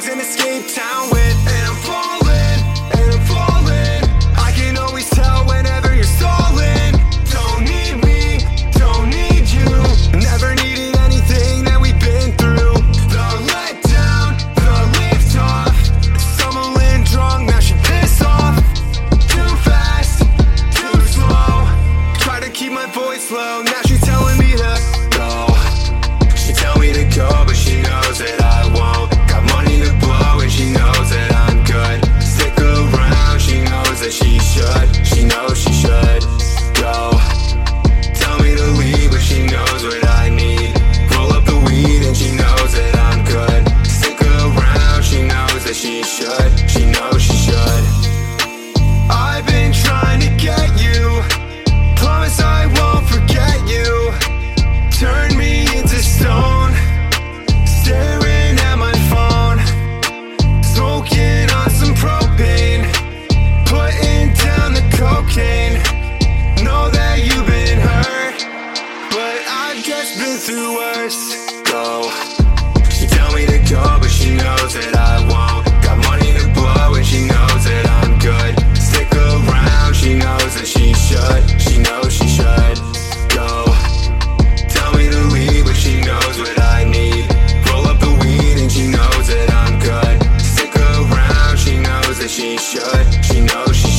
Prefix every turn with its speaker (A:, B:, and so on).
A: drugs and escape town with. And I'm falling, and I'm falling. I can always tell whenever you're stalling. Don't need me, don't need you. Never needed anything that we've been through. The letdown, the lift off. Stumbling drunk, now she pissed off. Too fast, too slow. Try to keep my voice low, now she's telling me to go. She tell me to go, but she knows that I won't. Got money to blow and she knows that I'm good. Stick around, she knows that she should. She knows she should go. Tell me to leave, but she knows what I need. Roll up the weed and she knows that I'm good. Stick around, she knows that she should. She knows she should. I've been trying to get you. Promise I won't forget you. Turn me into stone. Staring at my phone. Smoking on some propane. Putting down the cocaine. Know that you've been hurt, but I've just been through worse. Go. She tell me to go, but she knows that I won't. Got money to blow and she knows that I'm good. Stick around, she knows that she should. She knows she should go. Tell me to leave, but she knows what I need. Roll up the weed and she knows that I'm good. Stick around, she knows that she should. She knows she